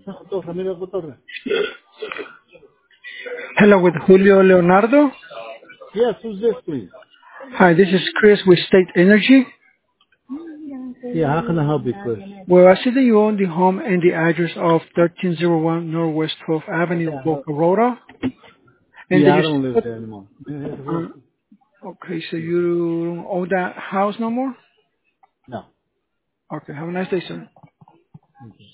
Hello, with Julio Leonardo. Yes, who's this, please? Hi, this is Chris with State Energy. Yeah, how can I help you, Chris? Well, I see that you own the home and the address of 1301 Northwest 12th Avenue, Boca Raton. And that Yeah, I you don't live there anymore. okay, so you don't own that house no more? No. Okay, have a nice day, sir.